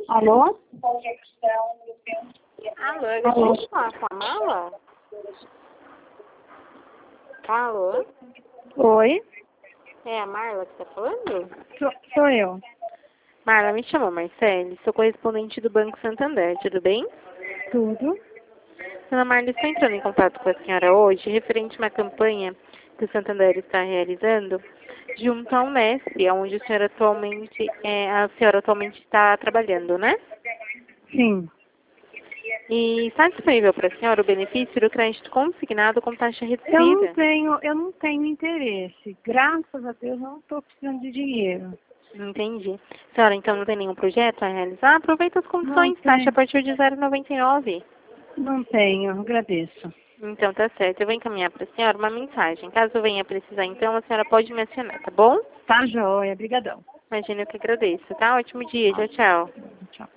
Alô? Alô, eu gostaria de falar com a Mala? Alô? Oi? É a Marla que tá falando? Sou eu. Marla, me chama Marcele, sou correspondente do Banco Santander, tudo bem? Tudo? Dona Marla, estou entrando em contato com a senhora hoje, referente a uma campanha que o Santander está realizando junto ao Nesp, onde a senhora atualmente está trabalhando, né? Sim. E está disponível para a senhora o benefício do crédito consignado com taxa Eu não reduzida? tenho interesse. Graças a Deus, eu não estou precisando de dinheiro. Entendi. Senhora, então não tem nenhum projeto a realizar? Aproveita as Não condições, taxa a tenho. partir de 0,99. Não tenho. Agradeço. Então tá certo, eu vou encaminhar para a senhora uma mensagem. Caso venha precisar, então a senhora pode me acionar, tá bom? Tá joia. Brigadão. Imagina, eu que agradeço, tá? Ótimo dia, Tá. tchau, tchau. Tchau.